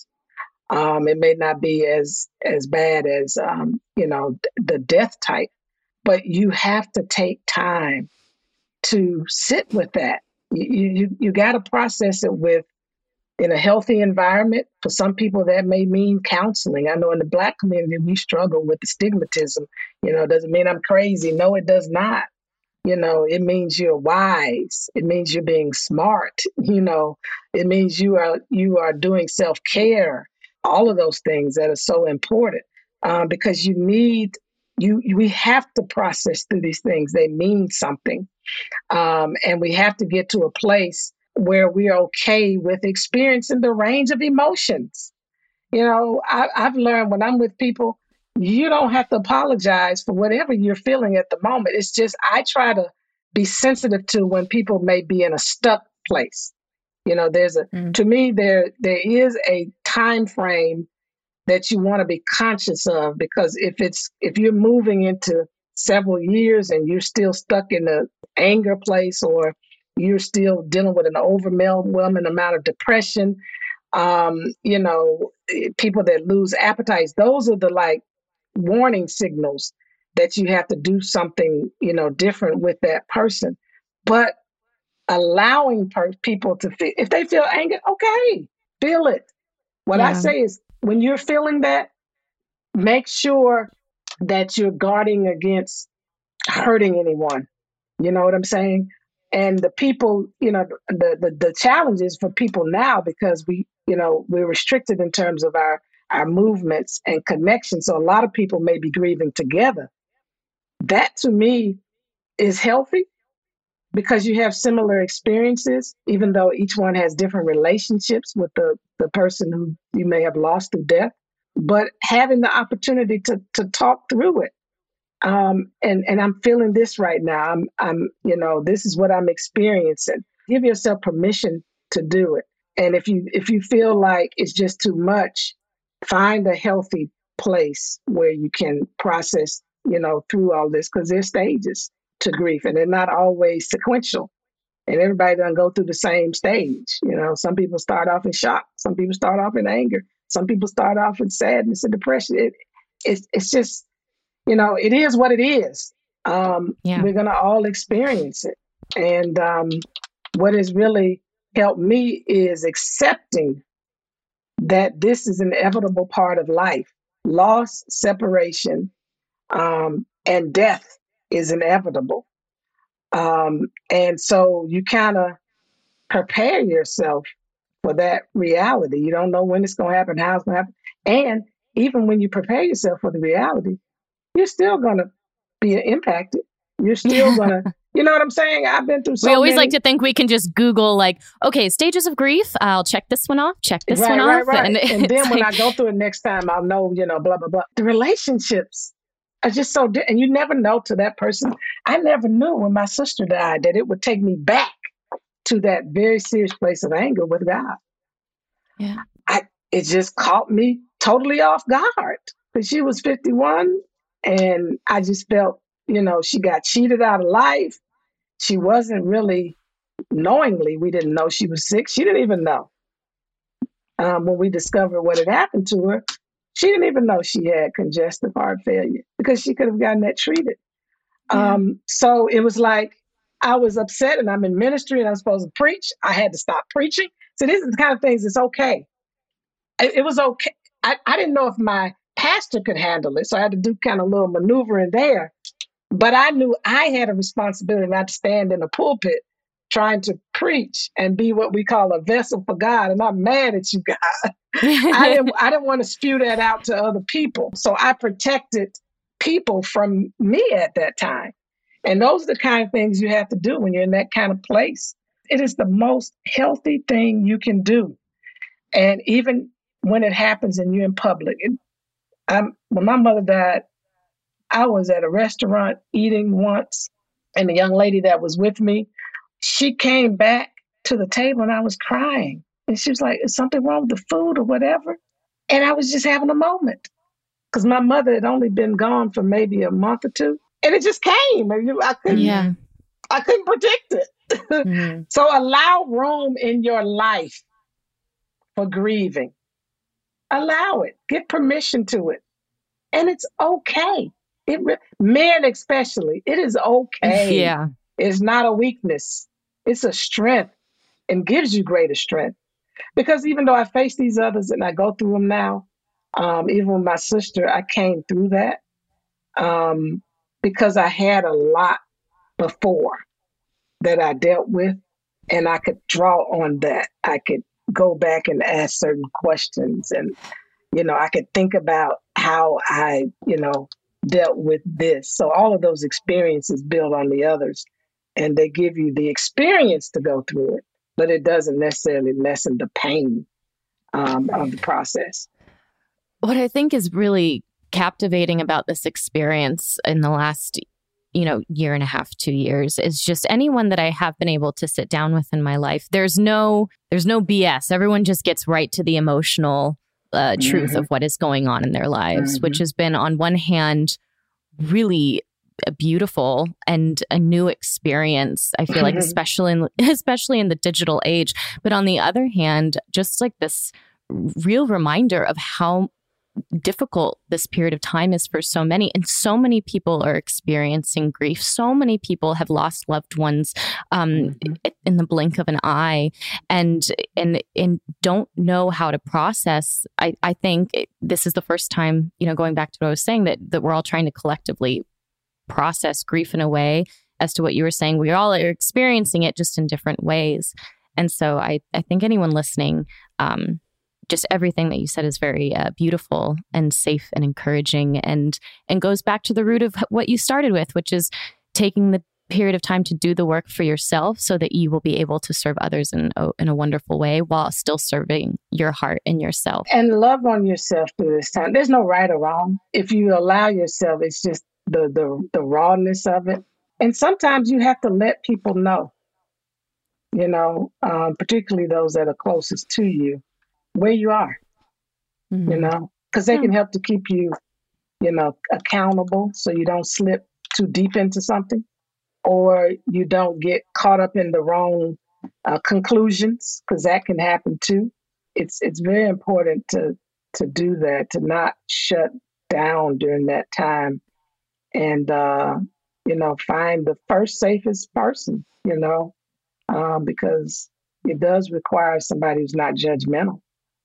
Um, it may not be as as bad as, um, you know, the death type, but you have to take time to sit with that. You you, you got to process it with in a healthy environment. For some people, that may mean counseling. I know in the Black community, we struggle with the stigmatism. You know, it doesn't mean I'm crazy. No, it does not. You know, it means you're wise. It means you're being smart. You know, it means you are you are doing self-care. All of those things that are so important um, because you need you. We have to process through these things. They mean something, um, and we have to get to a place where we're okay with experiencing the range of emotions. You know, I, I've learned when I'm with people, you don't have to apologize for whatever you're feeling at the moment. It's just I try to be sensitive to when people may be in a stuck place. You know, there's a mm. to me there there is a time frame that you want to be conscious of, because if it's if you're moving into several years and you're still stuck in the anger place, or you're still dealing with an overwhelming amount of depression, um, you know, people that lose appetites, those are the like warning signals that you have to do something, you know, different with that person. But allowing per- people to feel, if they feel anger, okay, feel it. What yeah. I say is when you're feeling that, make sure that you're guarding against hurting anyone. You know what I'm saying? And the people, you know, the, the, the challenges for people now, because we, you know, we're restricted in terms of our, our movements and connections. So a lot of people may be grieving together. That to me is healthy because you have similar experiences, even though each one has different relationships with the, the person who you may have lost through death, but having the opportunity to, to talk through it. Um, and, and I'm feeling this right now. I'm, I'm, you know, this is what I'm experiencing. Give yourself permission to do it. And if you, if you feel like it's just too much, find a healthy place where you can process, you know, through all this, because there's stages to grief and they're not always sequential. And everybody doesn't go through the same stage. You know, some people start off in shock. Some people start off in anger. Some people start off in sadness and depression. It, it's, it's just, you know, it is what it is. Um, yeah. We're going to all experience it. And um, what has really helped me is accepting that this is an inevitable part of life. Loss, separation, um, and death is inevitable. Um, and so you kind of prepare yourself for that reality. You don't know when it's going to happen, how it's going to happen. And even when you prepare yourself for the reality, you're still going to be impacted. You're still going to, you know what I'm saying? I've been through so We always many... like to think we can just Google like, okay, stages of grief. I'll check this one off, check this right, one right, off. Right. And, and then when like... I go through it next time, I'll know, you know, blah, blah, blah. The relationships are just so different. And you never know to that person. I never knew when my sister died that it would take me back to that very serious place of anger with God. Yeah. I it just caught me totally off guard because she was fifty-one and I just felt, you know, she got cheated out of life. She wasn't really knowingly, we didn't know she was sick. She didn't even know. Um, when we discovered what had happened to her, she didn't even know she had congestive heart failure because she could have gotten that treated. Yeah. Um, so it was like, I was upset and I'm in ministry and I'm supposed to preach. I had to stop preaching. So these are the kind of things it's okay. It, it was okay. I, I didn't know if my pastor could handle it. So I had to do kind of a little maneuvering there. But I knew I had a responsibility not to stand in a pulpit trying to preach and be what we call a vessel for God. And I'm mad at you, God. I didn't I didn't want to spew that out to other people. So I protected people from me at that time. And those are the kind of things you have to do when you're in that kind of place. It is the most healthy thing you can do. And even when it happens and you're in public, it, I'm, when my mother died, I was at a restaurant eating once, and the young lady that was with me, she came back to the table and I was crying. And she was like, is something wrong with the food or whatever? And I was just having a moment because my mother had only been gone for maybe a month or two. And it just came. And you, I couldn't, Yeah. I couldn't predict it. Mm-hmm. So allow room in your life for grieving. Allow it. Get permission to it. And it's okay. It re- men especially, it is okay. Yeah. It's not a weakness. It's a strength and gives you greater strength. Because even though I face these others and I go through them now, um, even with my sister, I came through that um, because I had a lot before that I dealt with, and I could draw on that. I could go back and ask certain questions, and, you know, I could think about how I, you know, dealt with this. So all of those experiences build on the others, and they give you the experience to go through it, but it doesn't necessarily lessen the pain um, of the process. What I think is really captivating about this experience in the last, you know, year and a half, two years is just anyone that I have been able to sit down with in my life. There's no, there's no B S. Everyone just gets right to the emotional uh, mm-hmm. truth of what is going on in their lives, mm-hmm. which has been on one hand really beautiful and a new experience. I feel like, especially in especially in the digital age, but on the other hand, just like this real reminder of how difficult this period of time is for so many. And so many people are experiencing grief. So many people have lost loved ones um, mm-hmm. in the blink of an eye and and and don't know how to process. I, I think it, this is the first time, you know, going back to what I was saying, that, that we're all trying to collectively process grief in a way, as to what you were saying. We all are experiencing it just in different ways. And so I, I think anyone listening, um, just everything that you said is very uh, beautiful and safe and encouraging, and and goes back to the root of what you started with, which is taking the period of time to do the work for yourself so that you will be able to serve others in a, in a wonderful way while still serving your heart and yourself. And love on yourself through this time. There's no right or wrong. If you allow yourself, it's just the the the rawness of it. And sometimes you have to let people know, you know, um, particularly those that are closest to you, where you are, mm-hmm. you know, because they yeah. can help to keep you, you know, accountable so you don't slip too deep into something, or you don't get caught up in the wrong uh, conclusions, because that can happen too. It's it's very important to to do that, to not shut down during that time, and uh, you know, find the first safest person, you know, um, because it does require somebody who's not judgmental.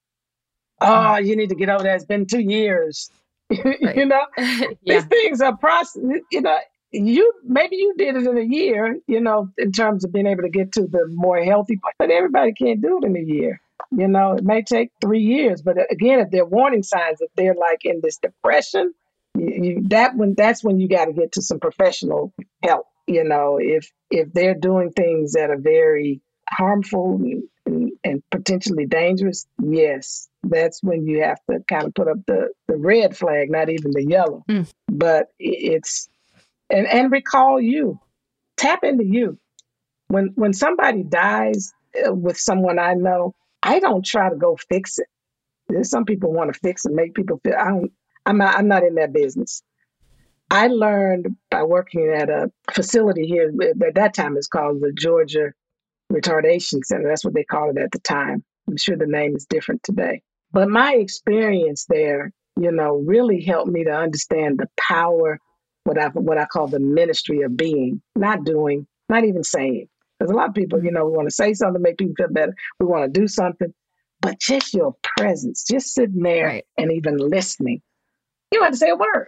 Oh, you need to get over that. It's been two years. Right. You know, yeah. These things are process. You know, you maybe you did it in a year, you know, in terms of being able to get to the more healthy part, but everybody can't do it in a year. You know, it may take three years. But again, if they're warning signs, if they're like in this depression, you, you, that when that's when you got to get to some professional help. You know, if if they're doing things that are very harmful and, and, and potentially dangerous, yes, that's when you have to kind of put up the, the red flag, not even the yellow. Mm. But it's, and, and recall you, tap into you. When when somebody dies with someone I know, I don't try to go fix it. There's some people want to fix and make people feel, I don't, I'm not, I'm not in that business. I learned by working at a facility here, at that time it's called the Georgia Retardation Center. That's what they called it at the time. I'm sure the name is different today. But my experience there, you know, really helped me to understand the power, what I what I call the ministry of being, not doing, not even saying. Because a lot of people, you know, we want to say something to make people feel better. We want to do something. But just your presence, just sitting there right. and even listening, you don't have to say a word,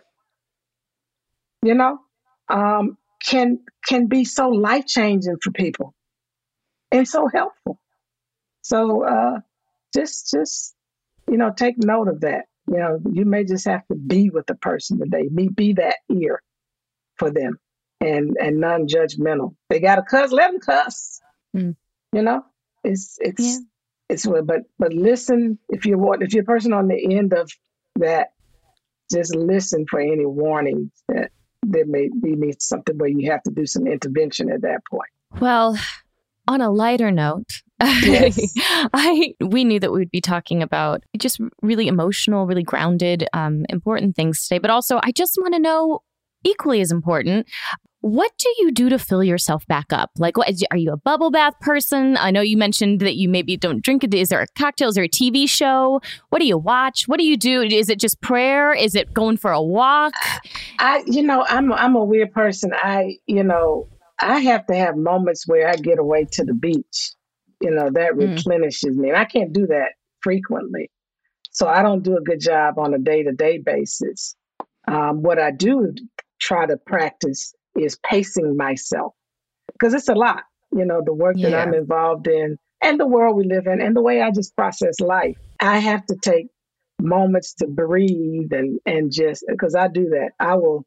you know, um, can can be so life-changing for people and so helpful. So uh, just just... you know, take note of that. You know, you may just have to be with the person today. Be, be that ear for them, and and non-judgmental. They got to cuss, let them cuss. Mm. You know, it's it's yeah. it's but but listen if you want. If you're a person on the end of that, just listen for any warnings that there may be something where you have to do some intervention at that point. Well, On a lighter note, Yes. I we knew that we would be talking about just really emotional, really grounded, um, important things today. But also, I just want to know, equally as important, what do you do to fill yourself back up? Like, what, are you a bubble bath person? I know you mentioned that you maybe don't drink it. Is there a cocktail? Is there a T V show? What do you watch? What do you do? Is it just prayer? Is it going for a walk? I, you know, I'm I'm a weird person. I, you know, I have to have moments where I get away to the beach. You know, that Mm. replenishes me. And I can't do that frequently. So I don't do a good job on a day-to-day basis. Um, what I do try to practice is pacing myself because it's a lot, you know, the work that Yeah. I'm involved in and the world we live in and the way I just process life. I have to take moments to breathe and, and just, because I do that. I will,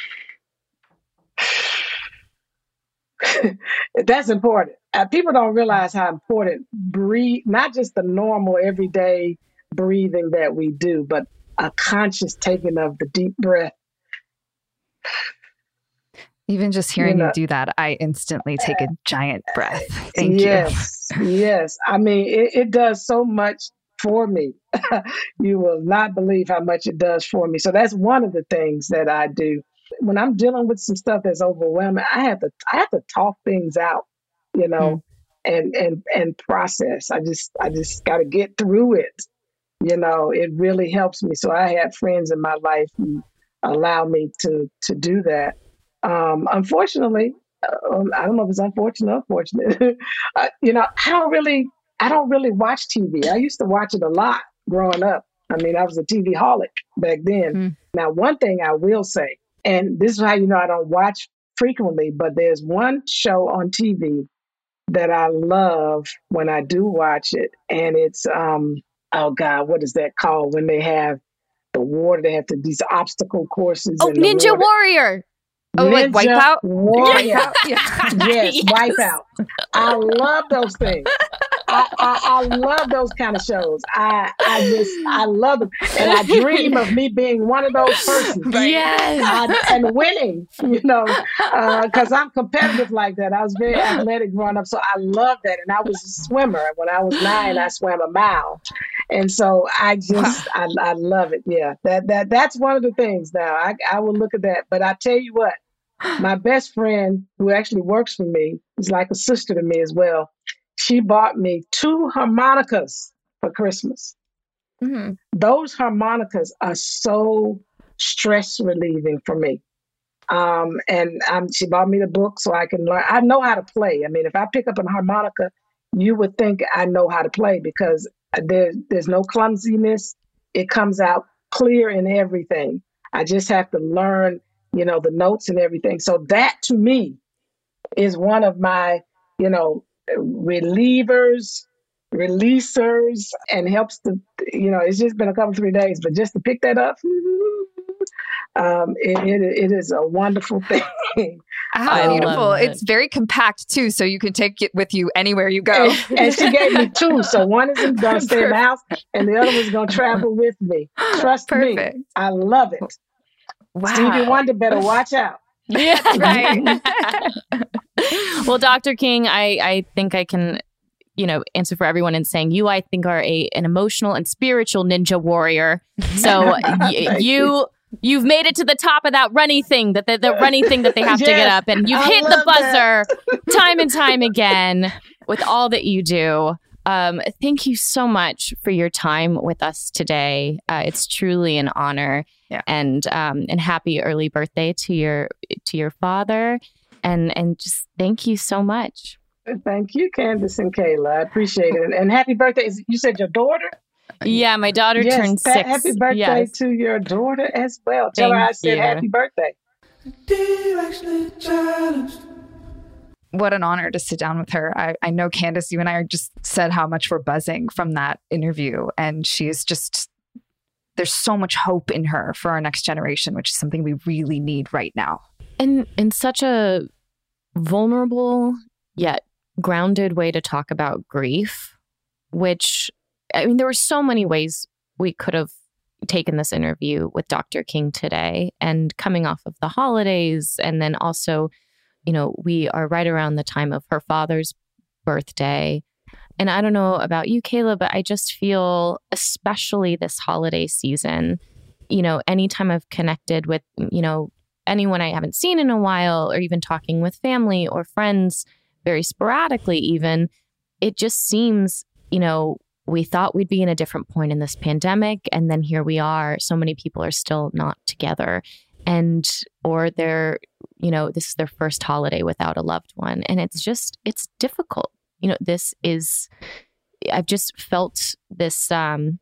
that's important. Uh, people don't realize how important breathe, not just the normal everyday breathing that we do, but a conscious taking of the deep breath. Even just hearing You you, know. do that, I instantly take a giant breath. Thank you. yes, yes. I mean, it, it does so much for me. You will not believe how much it does for me. So that's one of the things that I do. When I'm dealing with some stuff that's overwhelming, I have to I have to talk things out, you know, and and and process. I just I just got to get through it. You know, it really helps me. So I have friends in my life who allow me to to do that. Um, unfortunately, um, I don't know if it's unfortunate or unfortunate. uh, you know, I don't really, I don't really watch T V. I used to watch it a lot growing up. I mean, I was a T V holic back then. Mm. Now, one thing I will say, and this is how you know I don't watch frequently, but there's one show on T V that I love when I do watch it, and it's um, oh God, what is that called? When they have the water, they have to these obstacle courses. Oh, in the Ninja water. Warrior. Oh, like Ninja Wipeout? Warrior. Yeah. Yes, Yes. Wipeout. I love those things. I, I, I love those kind of shows. I I just I love them, and I dream of me being one of those persons. Yes. I, and winning, you know, because uh, I'm competitive like that. I was very athletic growing up, so I love that. And I was a swimmer. When I was nine, I swam a mile, and so I just I, I love it. Yeah, that that that's one of the things. Now I I will look at that, but I tell you what, my best friend who actually works for me is like a sister to me as well. She bought me two harmonicas for Christmas. Mm-hmm. Those harmonicas are so stress relieving for me. Um, and um, she bought me the book so I can learn. I know how to play. I mean, if I pick up a harmonica, you would think I know how to play because there, there's no clumsiness. It comes out clear in everything. I just have to learn, you know, the notes and everything. So that to me is one of my, you know, relievers, releasers, and helps to, you know, it's just been a couple, three days, but just to pick that up, um, it, it, it is a wonderful thing. How Um, beautiful. It's very compact too, so you can take it with you anywhere you go. And, and she gave me two. So one is going to stay in the house and the other one's going to travel with me. Trust Perfect. me. I love it. Wow. Stevie Wonder better watch out. Yeah, right. Well, Doctor King, I, I think I can, you know, answer for everyone in saying you, I think, are a an emotional and spiritual ninja warrior. So y- you, you've made it to the top of that runny thing, that the, the runny thing that they have to get Yes, up, and you've I hit the love buzzer that. time and time again with all that you do. Um, thank you so much for your time with us today. Uh, it's truly an honor. Yeah. And um, and happy early birthday to your to your father. And and just thank you so much. Thank you, Candace and Kayla. I appreciate it. And, and happy birthday. Is- You said your daughter? Yeah, my daughter Yes, turned pa- six. Happy birthday Yes. to your daughter as well. Tell her I Thank said you. happy birthday. What an honor to sit down with her. I, I know, Candace, you and I just said how much we're buzzing from that interview. And she is just, there's so much hope in her for our next generation, which is something we really need right now. And in such a vulnerable yet grounded way to talk about grief, which, I mean, there were so many ways we could have taken this interview with Doctor King today, and coming off of the holidays. And then also, you know, we are right around the time of her father's birthday. And I don't know about you, Kayla, but I just feel, especially this holiday season, you know, anytime I've connected with, you know, anyone I haven't seen in a while, or even talking with family or friends very sporadically even, it just seems, you know, we thought we'd be in a different point in this pandemic. And then here we are. So many people are still not together. And, or they're, you know, this is their first holiday without a loved one. And it's just, it's difficult. You know, this is, I've just felt this, um,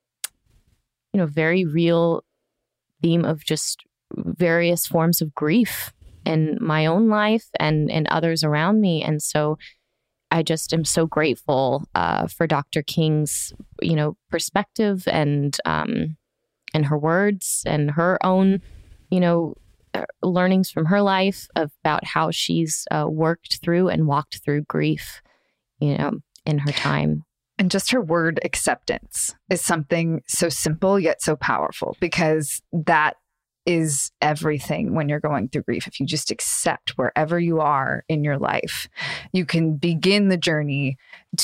you know, very real theme of just various forms of grief in my own life and in others around me. And so I just am so grateful uh, for Doctor King's, you know, perspective and, um, and her words and her own, you know, learnings from her life about how she's uh, worked through and walked through grief, you know, in her time. And just her word acceptance is something so simple yet so powerful, because that is everything when you're going through grief. If you just accept wherever you are in your life, you can begin the journey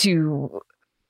to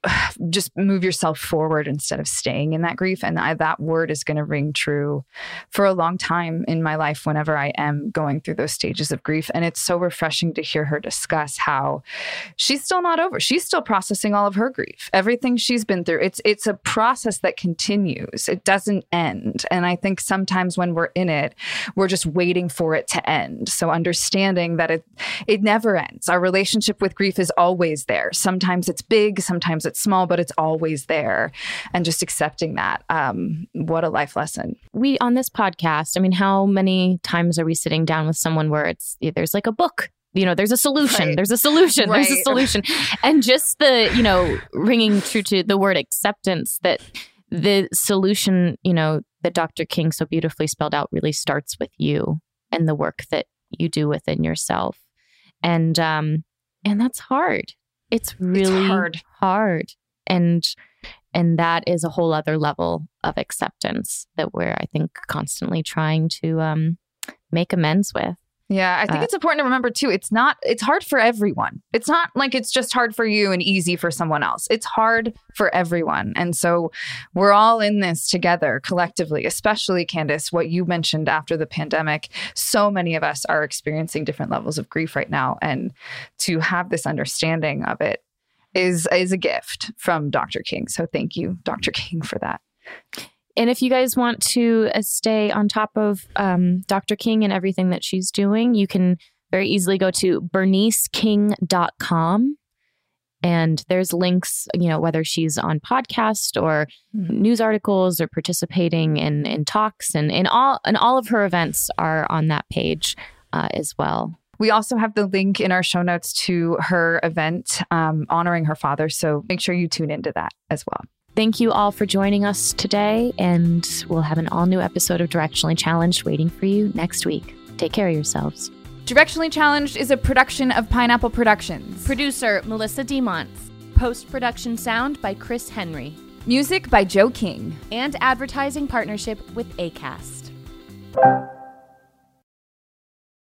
just move yourself forward instead of staying in that grief. And I, that word is going to ring true for a long time in my life whenever I am going through those stages of grief. And it's so refreshing to hear her discuss how she's still not over. She's still processing all of her grief, everything she's been through. It's, it's a process that continues. It doesn't end. And I think sometimes when we're in it, we're just waiting for it to end. So understanding that it, it never ends. Our relationship with grief is always there. Sometimes it's big, sometimes it's small, but it's always there. And just accepting that. Um, what a life lesson. We, on this podcast, I mean, how many times are we sitting down with someone where it's, there's like a book, you know, there's a solution, right. there's a solution, right. there's a solution. And just the, you know, ringing true to the word acceptance, that the solution, you know, that Doctor King so beautifully spelled out really starts with you and the work that you do within yourself. And, um, and that's hard. It's really it's hard. hard. And and that is a whole other level of acceptance that we're, I think, constantly trying to um, make amends with. Yeah, I think uh, it's important to remember, too, it's not, it's hard for everyone. It's not like it's just hard for you and easy for someone else. It's hard for everyone. And so we're all in this together collectively, especially, Candace, what you mentioned after the pandemic. So many of us are experiencing different levels of grief right now. And to have this understanding of it is, is a gift from Doctor King. So thank you, Doctor King, for that. And if you guys want to uh, stay on top of um, Doctor King and everything that she's doing, you can very easily go to bernice king dot com. And there's links, you know, whether she's on podcast or mm-hmm. news articles or participating in, in talks, and, and all and all of her events are on that page uh, as well. We also have the link in our show notes to her event um, honoring her father. So make sure you tune into that as well. Thank you all for joining us today, and we'll have an all-new episode of Directionally Challenged waiting for you next week. Take care of yourselves. Directionally Challenged is a production of Pineapple Productions. Producer Melissa DeMonts. Post-production sound by Chris Henry. Music by Joe King. And advertising partnership with Acast.